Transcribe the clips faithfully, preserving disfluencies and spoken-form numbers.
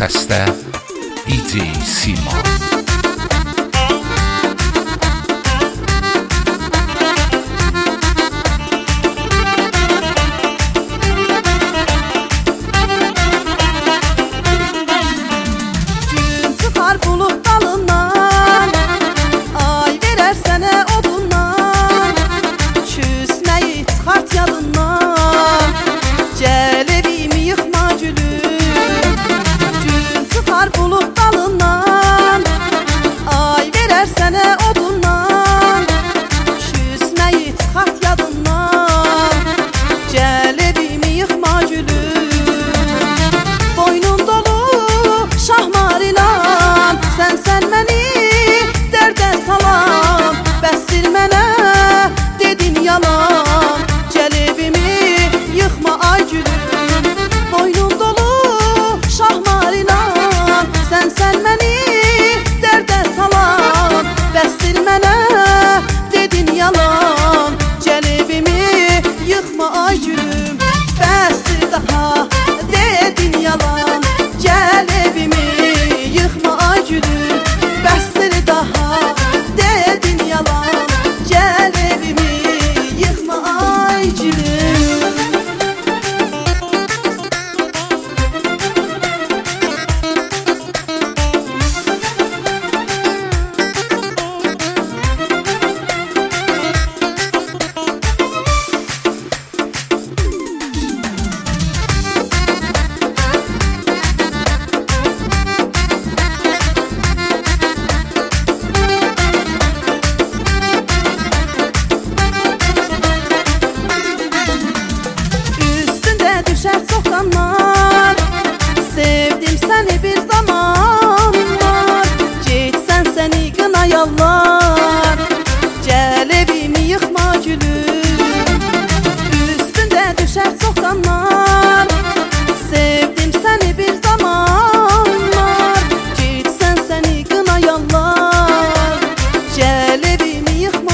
səsdə D J Sima. Sevdim seni bir zamanlar, geçsen seni qınayarlar. Gəl evimi yıxma gülüm, üstündə düşər soxanlar. Sevdim seni bir zamanlar, geçsen seni qınayarlar. Gəl evimi yıxma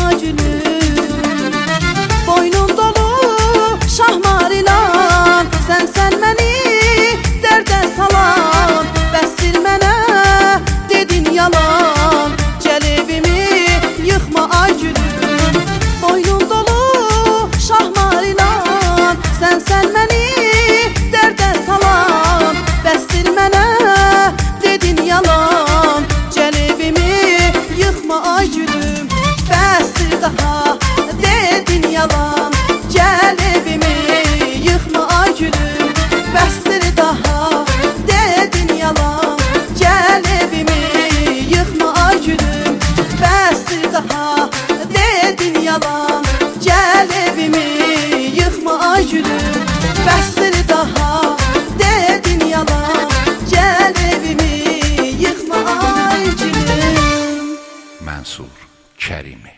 gülüm, boynum dolu şahmar ilan. Sən sən məni dərdə salan, bəsdir mənə dedin yalan. Gəl evimi yıxma ay gülüm, boynum dolu şahmar ilan. Sən sən məni dərdə salan, bəsdir mənə dedin yalan. Gəl evimi yıxma ay gülüm, bəsdir daha dedin yalan. Gəl evimi yıxma ay gülüm, bəsdir daha dedin yalan. Gəl evimi yıxma ay gülüm, bəsdir daha dedin yalan. Gəl evimi yıxma ay gülüm, bəsdir daha dedin yalan. Gəl evimi yıxma ay gülüm. Mənsur Kərimi.